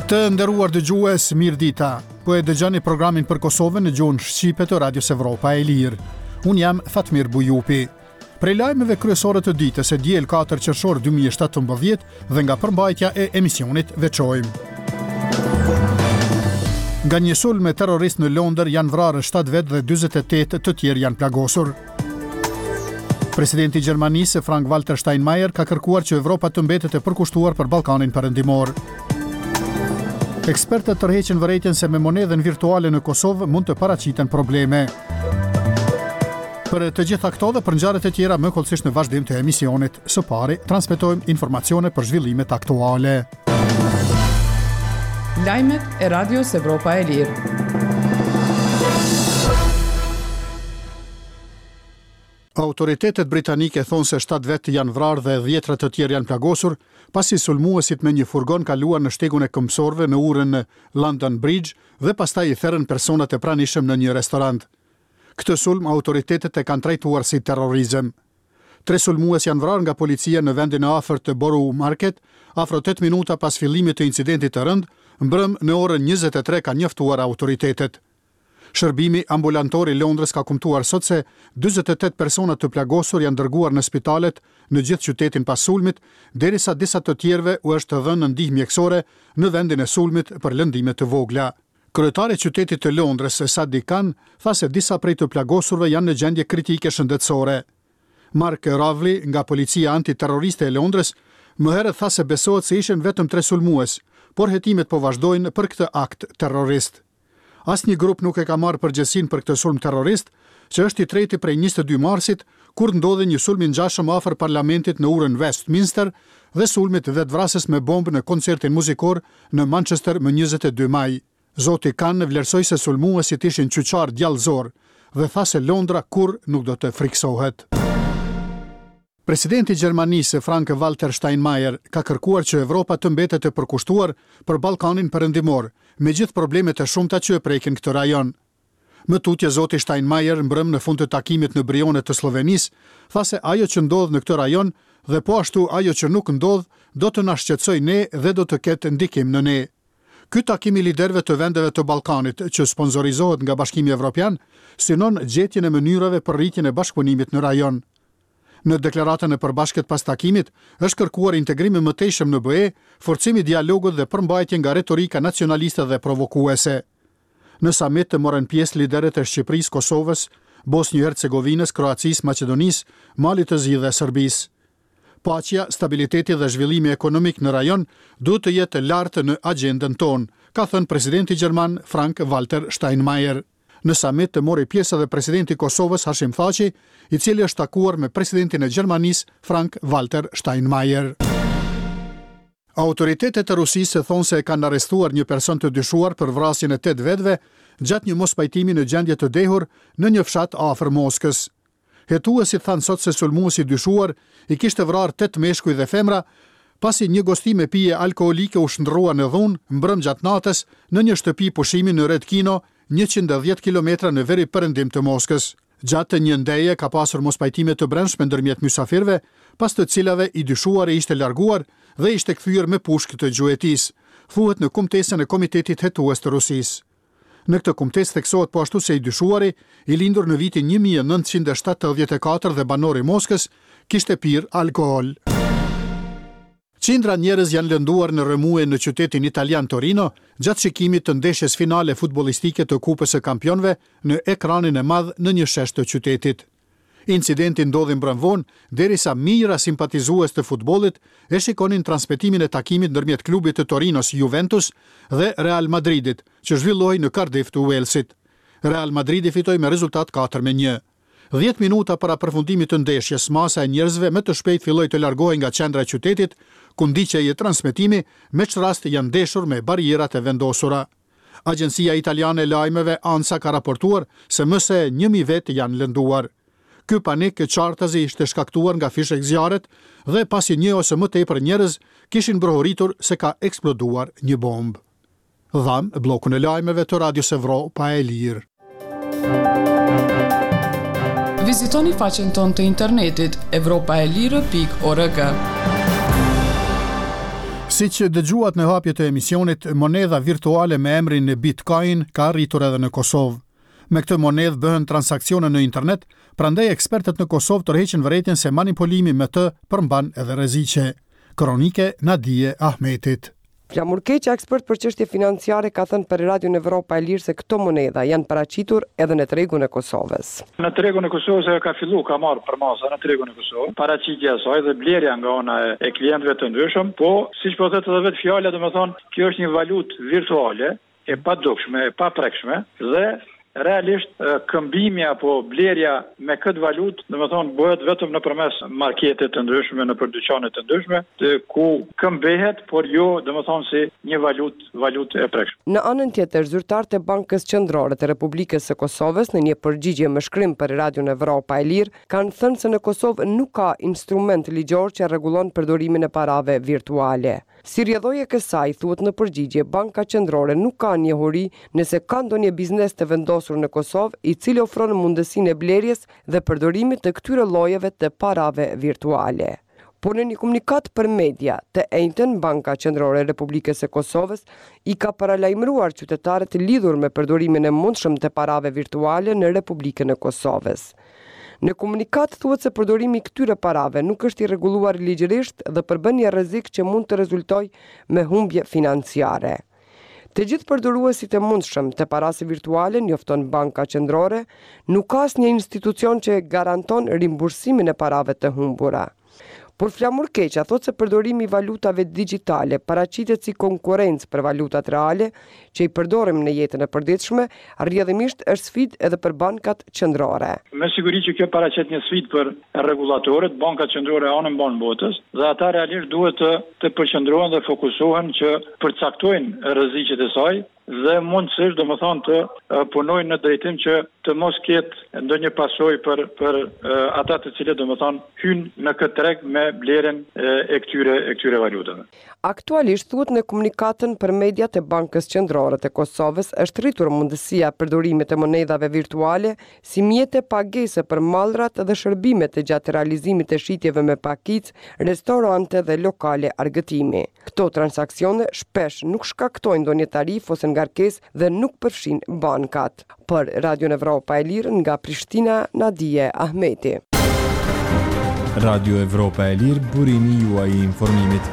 Të nderuar dëgjues, mirëdita. Po e dëgjoni programin për Kosovën në gjuhën shqipe të Radios Evropa e Lirë. Unë jam Fatmir Bujupi. Prej lajmeve kryesore të ditës e diel 4 qershor 2017 dhe nga përmbajtja e emisionit veçojmë. Nga një sulm terrorist në Londër janë vrarë 7 vetë dhe 48 të tjerë janë plagosur. Presidenti i Gjermanisë Frank-Walter Steinmeier ka kërkuar që Evropa të mbetet e përkushtuar për Ballkanin Perëndimor. Ekspertët tërheqin vërejtjen se me monedhen virtuale në Kosovë mund të paraqiten probleme. Për të gjitha këto dhe për ngjarjet e tjera më kollësisht në vazhdim të emisionit. Së pari, transmetojmë informacione për zhvillimet aktuale. Lajmet e Radios Evropa e Lirë. Autoritetet britanike thonë se 7 vetë janë vrarë dhe 10 të tjerë janë plagosur, pasi sulmuesit me një furgon kaluan në shtegun e këmbësorëve në urën në London Bridge dhe pastaj i therrën personat e pranishëm në një restorant. Këtë sulm autoritetet e kanë trajtuar si terrorizëm. 3 sulmues janë vrarë nga policia në vendin e afërt të Borough Market, afro 8 minuta pas fillimit të incidentit të rënd, mbrëm në orën 23 ka njoftuar autoritetet. Shërbimi ambulantor i Londrës ka kumtuar sot se 48 persona të plagosur janë dërguar në spitalet në gjithë qytetin pas sulmit, derisa disa të tjerëve u është dhënë ndihmë mjekësore në vendin e sulmit për lëndime të vogla. Kryetari i qytetit të Londrës, Sadiq Khan, tha se disa prej të plagosurve janë në gjendje kritike shëndetësore. Mark Ravli nga policia antiterroriste e Londrës më herët tha se besohet se ishin vetëm 3 sulmues, por hetimet po vazhdojnë për këtë akt terrorist. Asnjë grup nuk e ka marrë përgjegjësinë për këtë sulm terrorist, që është i treti prej 22 marsit, kur ndodhi një sulm i ngjashëm afër parlamentit në urën Westminster dhe sulmit vetvrasës me bombë në koncertin muzikor në Manchester më 22 maj. Zoti Khan vlerësoi se sulmuesit ishin qyqar djallëzor dhe tha se Londra kurrë nuk do të friksohet. Presidenti i Gjermanisë Frank-Walter Steinmeier ka kërkuar që Evropa të mbetet e përkushtuar për Ballkanin Perëndimor, me gjithë problemet e shumta që e prekin këtë rajon. Më tutje zoti Steinmeier mbrëm në fund të takimit në Brione të Slovenisë, tha se ajo që ndodh në këtë rajon dhe po ashtu ajo që nuk ndodh do të na shqetësojë ne dhe do të ketë ndikim në ne. Ky takim i liderëve të vendeve të Ballkanit, që sponsorizohet nga Bashkimi Evropian, synon gjetjen e mënyrave për rritjen e bashkëpunimit në rajon. Në deklaratën e përbashkët pas takimit, është kërkuar integrimi më tejshëm në BE, forcimi i dialogut dhe përmbajtje nga retorika nacionaliste dhe provokuese. Në samit të morën pjesë liderët e Shqipërisë, Kosovës, Bosnjë-Hercegovinës, Kroacisë, Maqedonisë, Malit të Zi dhe Serbisë. Paqja, stabiliteti dhe zhvillimi ekonomik në rajon duhet të jetë lartë në agjendën tonë, ka thënë presidenti gjerman Frank-Walter Steinmeier. Në samit të mori pjesë edhe presidenti i Kosovës Hashim Thaçi, i cili është takuar me presidentin e Gjermanisë Frank-Walter Steinmeier. Autoritetet e Rusisë thonë se kanë arrestuar një person të dyshuar për vrasjen e 8 vetëve gjatë një mospajtimi në gjendje të dehur në një fshat afër Moskës. Hetuesit thanë sot se sulmuesi i dyshuar i kishte vrarë 8 meshkuj dhe femra, pasi një gosti me pije alkoolike u shndrrua në dhunë mbrëm gjatë natës në një shtëpi pushimi në Redkino, 110 km në veri perëndim të Moskës. Gjatë një ndeje ka pasur mospajtime të brendshme ndërmjet mysafirëve, pas të cilave i dyshuari ishte larguar dhe ishte kthyer me pushkë të gjuetisë, thuhet në kumtesën e Komitetit Hetues të Rusisë. Në këtë kumtesë theksohet po ashtu se i dyshuari, i lindur në vitin 1974 dhe banor i Moskës, kishte pirë alkool. Qindra njerëz janë lënduar në rrëmuje në qytetin italian Torino gjatë shikimit të ndeshjes finale futbollistike të Kupës së Kampionëve në ekranin e madh në një shesh të qytetit. Incidenti ndodhi mbrëmvon derisa mijëra simpatizues të futbollit e shikonin transmetimin e takimit ndërmjet klubit të Torinos Juventus dhe Real Madridit, që zhvillohej në Cardiff të Walesit. Real Madridi fitoi me rezultat 4-1. 10 minuta para përfundimit të ndeshjes, masa e njerëzve me të shpejt filloi të largohej nga qendra e qytetit, ku ndiqej e transmetimi, me çfarë rast janë ndeshur me barierat e vendosura. Agjencia italiane e lajmeve ANSA ka raportuar se më se 1000 vetë janë lënduar. Ky panik e qartazi ishte shkaktuar nga fishek zjarret dhe pasi një ose më tepër njerëz kishin brohuritur se ka eksploduar një bombë. Dham bllokun e lajmeve të Radios Evropa e Lirë. Vizitoni faqen tonë të internetit evropaelire.org. Siç dëgjuat në hapje të emisionit, monedha virtuale me emrin Bitcoin ka arritur edhe në Kosovë. Me këtë monedhë bëhen transaksione në internet, prandaj ekspertët në Kosovë tërheqin vërejtjen se manipulimi me të përmban edhe rreziqe. Kronike Nadije Ahmetit. Flamur Keqa, ekspert për çështje financiare, ka thënë për Radio Evropa e Lirë se këto monedha janë paraqitur edhe në tregun e Kosovës. Në tregun e Kosovës ka filluar ka marrë për masa në tregun e Kosovës, paraqitja e saj dhe blerja nga ana e klientëve të ndryshëm, po siç po thotë edhe vetë fjala, domethënë kjo është një valutë virtuale e padukshme, e paprekshme dhe realisht këmbimi apo blerja me këtë valutë, domethënë bëhet vetëm nëpërmes markete të ndryshme, nëpër dyqane të ndryshme, ku këmbehet, por jo domethënë si një valutë e prekshme. Në anën tjetër, zyrtarët e Bankës Qendrore të Republikës së Kosovës, në një përgjigje me shkrim për Radio Evropa e Lirë, kanë thënë se në Kosovë nuk ka instrument ligjor që rregullon përdorimin e parave virtuale. Si rrjedhoi e kësaj, thuhet në përgjigje, Banka Qendrore nuk ka njohuri nëse ka ndonjë biznes të vendosur në Kosovë i cili ofron mundësinë e blerjes dhe përdorimit të këtyre llojeve të parave virtuale. Por në një komunikat për media të njëjtën, Banka Qendrore e Republikës së Kosovës i ka paralajmëruar qytetarët lidhur me përdorimin e mundshëm të parave virtuale në Republikën e Kosovës. Në komunikat thuhet se përdorimi i këtyre parave nuk është i rregulluar ligjërisht dhe përbën një rrezik që mund të rezultojë me humbje financiare. Të gjithë përdoruesit e mundshëm të parave virtuale, njofton Banka Qendrore, nuk ka asnjë institucion që garanton rimbursimin e parave të humbura. Por Flamur Keqa thotë se përdorimi i valutave digjitale paraqitet si konkurrencë për valutat reale që i përdorim në jetën e përditshme, rrjedhimisht është sfidë edhe për bankat qendrore. Me siguri që kjo paraqet një sfidë për rregulatorët, bankat qendrore anën banë botës, dhe ata realisht duhet të përqendrohen dhe fokusohen që përcaktojnë rreziqet e saj dhe mundësisht domethënë të punojnë në drejtim që të mos ketë ndonjë pasojë për ata të cilët domethënë hynë në këtë treg me blerjen e këtyre valutave. Aktualisht thuhet në komunikatën për media të Bankës Qendrore të Kosovës është rritur mundësia përdorimit të monedhave virtuale si mjete pagese për mallrat dhe shërbimet të gjatë realizimit të shitjeve me pakicë, restorante dhe lokale argëtimi. Këto transaksione shpesh nuk shkaktojnë ndonjë tarifë ose ngarkesë dhe nuk përfshin bankat. Për Radio Evropa e Lirë nga Prishtina, Nadije Ahmeti. Radio Evropa e Lirë, burimi juaj i informimit.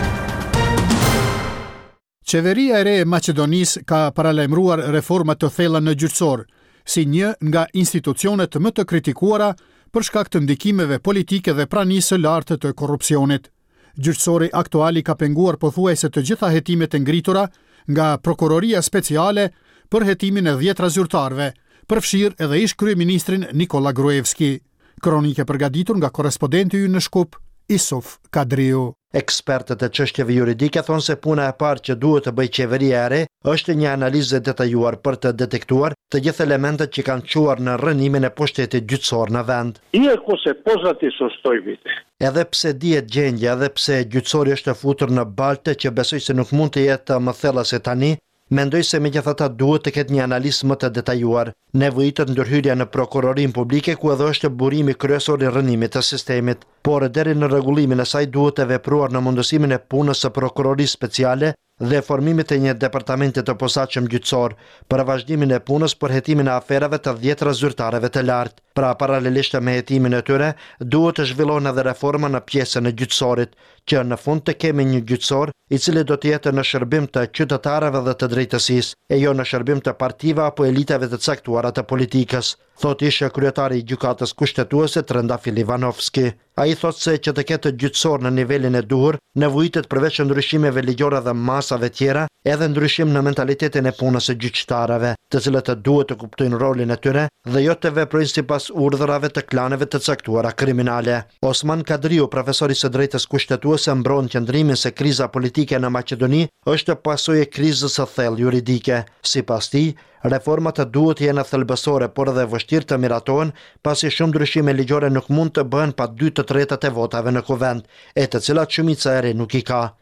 Qeveria e re e Maqedonisë ka paralajmëruar reforma të thella në gjyqësor, si një nga institucionet më të kritikuara për shkak të ndikimeve politike dhe pranisë së lartë të korrupsionit. Gjyqësori aktuali ka penguar pothuajse të gjitha hetimet e ngritura nga Prokuroria Speciale për hetimin e 10 zyrtarëve, përfshirë edhe ish kryeministrin Nikola Gruevski. Kronike përgatitur nga korrespondenti ynë në Shkup, Isuf Kadriu. Ekspertët e çështjeve juridike thonë se puna e parë që duhet të bëjë qeveria e re është një analizë detajuar për të detektuar të gjithë elementet që kanë çuar në rënimin e pushtetit gjyqësor në vend. Iako se poznati su stojbite. Edhe pse dihet gjendja, edhe pse gjyqësori është futur në balte që besoj se nuk mund të jetë më thella se tani, mendoj se megjithatë duhet të ketë një analizë më të detajuar. Nevojitet ndërhyrja në prokurorinë publike ku edhe është burimi kryesor i rënimit të sistemit, por deri në rregullimin e saj duhet të vepruar në mundësimin e punës së prokurorisë speciale dhe formimit të një departamenti të posaçëm gjyqësor për vazhdimin e punës për hetimin e aferave të 10 zyrtarëve të lartë. Pra, paralelisht me hetimin e tyre, duhet të zhvillohen edhe reforma në pjesën e gjyqësorit, që në fund të kemi një gjyqësor i cili do të jetë në shërbim të qytetarëve dhe të drejtësisë, e jo në shërbim të partive apo elitave të caktuara të politikës, thot ishte kryetari i gjykatës kushtetuese Trendafil Ivanovski. Ai thot se që të ketë gjyqësor në nivelin e duhur, nevojitet përveç ndryshimeve ligjore dhe masave tjera, edhe ndryshim në mentalitetin e punës së gjyqtarëve, të cilët duhet të kuptojnë rolin e tyre dhe jo të veprojnë sipas urdhrave të klaneve të caktuara kriminale. Osman Kadriu, profesor i së drejtës kushtetuese, mbron qëndrimin se kriza politike në Maqedoni është pasojë e krizës së thellë juridike. Sipas tij, reformat duhet të jenë thelbësore, por edhe vështirë të miratohen, pasi shumë ndryshime ligjore nuk mund të bëhen pa 2/3 e votave në kuvend, e të cilat shumica e re nuk i ka.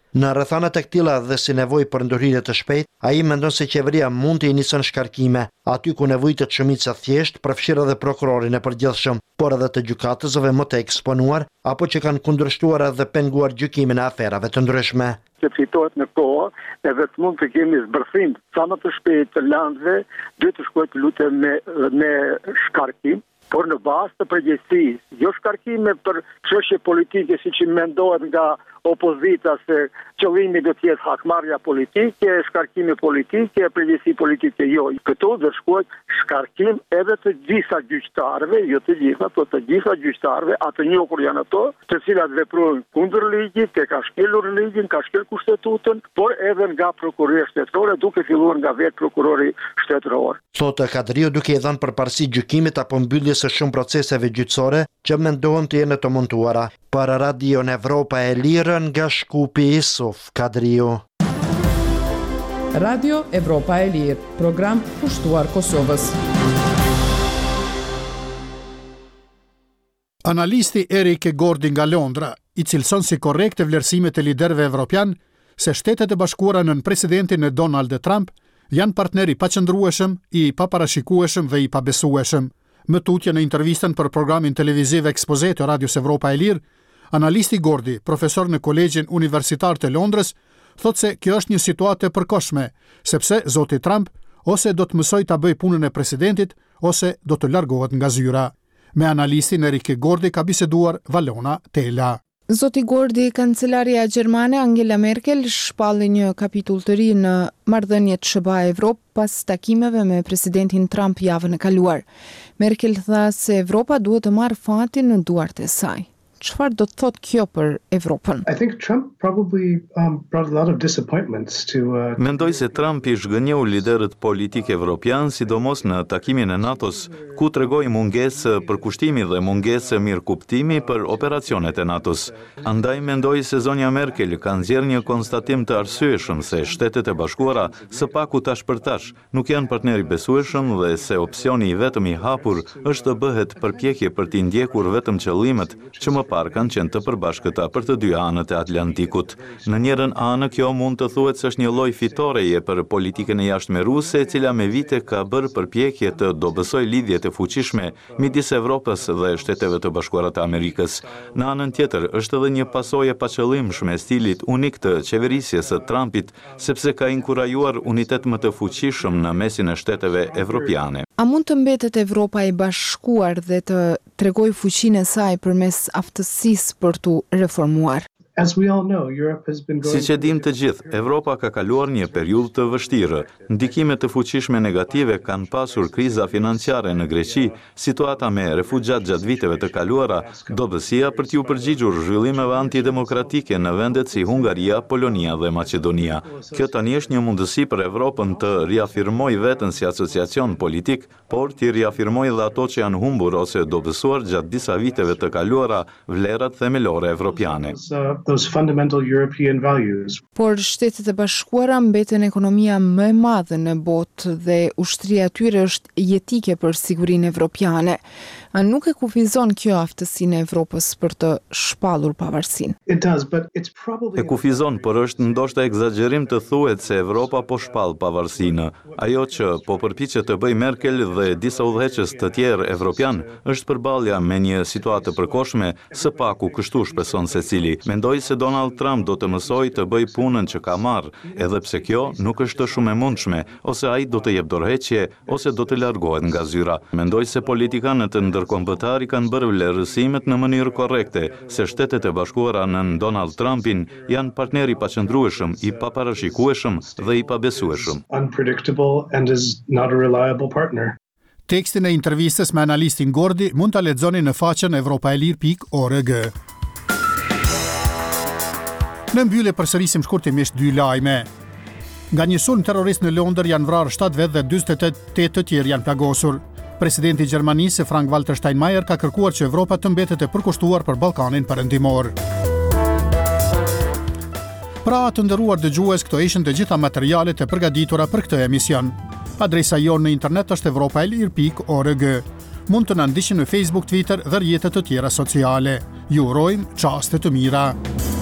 Në rrethanat e këtilla dhe si nevojë për ndërhyrje të shpejtë, ai mendon se qeveria mund të inicion shkarkime, aty ku nevojitet shumica thjesht, përfshirë edhe prokurorin e përgjithshëm, por edhe të gjykatësve më të eksponuar, apo që kanë kundërshtuar dhe penguar gjykimin e aferave të ndryshme. Që fitohet në kohë, edhe të mund të kemi zbërthim sa më të shpejt të landëve, duhet të shkojë të lutem me shkarkim, por në bazë të përgjegjësisë, jo shkarkime për çështje politike siç i mendohet nga opozita se qëllimi do të jetë hakmarrja politike, shkarkime politike, përgjegjësi politike, jo. Këto do shkohet shkarkim edhe të gjitha gjyqtarëve, jo të gjitha, por të gjitha gjyqtarëve, atë njohur janë ato, të cilat veprojnë kundër ligjit, ka shkelur ligjin, ka shkel kushtetutën, por edhe nga prokuroria shtetërore, duke filluar nga vetë prokurori shtetëror. Thotë Kadriu duke i dhënë përparësi gjykimit apo mbylljes së shumë proceseve gjyqësore që mendohen të jenë të montuara. Për Radio Evropa e Lirë nga Shkupi Isuf Kadriu. Radio Evropa e Lirë, program pushtuar Kosovës. Analisti Erik Gordi nga Londra i cilëson si korrekte vlerësimet e liderëve evropian se Shtetet e Bashkuara nën presidentin e Donald Trump janë partneri paqëndrueshëm, i paparashikueshëm dhe i pabesueshëm. Më tutje në intervistën për programin televiziv Expose të Radios Evropa e Lirë, analisti Gordi, profesor në Kolegjin Universitar të Londrës, thotë se kjo është një situatë e përkohshme, sepse zoti Trump ose do të mësoj ta bëj punën e presidentit, ose do të largohet nga zyra. Me analistin Erik Gordi ka biseduar Valona Tela. Zoti Gordi, kancelaria gjermane Angela Merkel shpalli një kapitull të ri në marrëdhëniet SBA-Evropë pas takimeve me presidentin Trump javën e kaluar. Merkel tha se Evropa duhet të marrë fatin në duart e saj. Çfarë do të thotë kjo për Evropën? Mendoj se Trump i zhgënjeu liderët politik evropian, sidomos në takimin e NATO-s, ku tregoi mungesë përkushtimi dhe mungesë mirëkuptimi për operacionet e NATO-s. Andaj mendoj se zonja Merkel ka nxjerrë një konstatim të arsyeshëm se Shtetet e Bashkuara së paku tash për tash nuk janë partner i besueshëm dhe se opsioni i vetëm i hapur është të bëhet përpjekje për t'i ndjekur vetëm qëllimet që më parë kanë qenë të përbashkëta për të dy anët e Atlantikut. Në njërin anë kjo mund të thuhet se është një lloj fitoreje për politikën e jashtme ruse, e cila me vite ka bërë përpjekje të dobësojë lidhjet e fuqishme midis Evropës dhe Shteteve të Bashkuara të Amerikës. Në anën tjetër, është edhe një pasojë pa qëllimshme e stilit unik të qeverisjes së Trumpit, sepse ka inkurajuar unitet më të fuqishëm në mesin e shteteve evropiane. A mund të mbetet Evropa e bashkuar dhe të tregojë fuqinë e saj përmes aftësisë për t'u reformuar? Si që dim të gjithë, Evropa ka kaluar një periudhë të vështirë. Ndikimet të fuqishme negative kanë pasur kriza financiare në Greqi, situata me refugjat gjatë viteve të kaluara, dobësia për t'ju përgjigjur zhvillimeve antidemokratike në vendet si Hungaria, Polonia dhe Maqedonia. Kjo tani është një mundësi për Evropën të riafirmojë veten si asociacion politik, por t'i riafirmojë dhe ato që janë humbur ose dobësuar gjatë disa viteve të kaluara, vlerat themelore evropiane. Those fundamental European values. Por Shtetet e Bashkuara mbeten ekonomia më e madhe në botë dhe ushtria e tyre është jetike për sigurinë evropiane. A nuk e kufizon kjo aftësinë e Evropës për të shpallur pavarësinë? E kufizon, por është ndoshta egzagerim të thuhet se Evropa po shpall pavarësinë. Ajo që po përpiqet të bëjë Merkel dhe disa udhëheqës të tjerë evropian është përballja me një situatë të përkohshme, së paku kështu shpreson secili. Mendoj se Donald Trump do të mësoj të bëj punën që ka marrë, edhe pse kjo nuk është shumë e mundshme, ose ai do të jep dorëheqje, ose do të largohet nga zyra. Mendoj se politikanët ndërkombëtar kanë bërë vlerësimet në mënyrë korrekte, se Shtetet e Bashkuara nën Donald Trumpin janë partner i paqëndrueshëm, i paparashikueshëm dhe i pabesueshëm. Tekstin e intervistës me analistin Gordi mund ta lexoni në faqen europaelir.org. Në mbyllje përsërisim shkurtimisht dy lajme. Nga një sulm terrorist në Londër janë vrarë 7 vetë dhe 48 të tjerë janë plagosur. Presidenti i Gjermanisë Frank-Walter Steinmeier ka kërkuar që Evropa të mbetet e përkushtuar për Ballkanin Perëndimor. Pra të nderuar dëgjues, këto ishin të gjitha materialet e përgatitura për këtë emision. Adresa jonë në internet është europaelir.org. Mund të na ndiqni në Facebook, Twitter dhe rrjetet të tjera sociale. Ju urojmë çaste të mira.